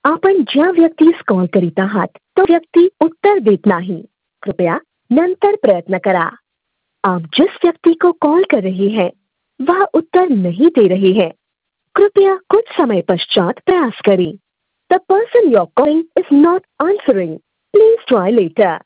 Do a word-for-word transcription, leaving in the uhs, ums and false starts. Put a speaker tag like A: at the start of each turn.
A: आपण ज्या व्यक्तीस कॉल करीत आहात तो व्यक्ती उत्तर देत नाही. कृपया नंतर प्रयत्न करा. आप जिस व्यक्ति को कॉल कर रहे हैं वह उत्तर नहीं दे रहे हैं. कृपया कुछ समय पश्चात प्रयास करें. The person you are calling is not answering. Please try letter.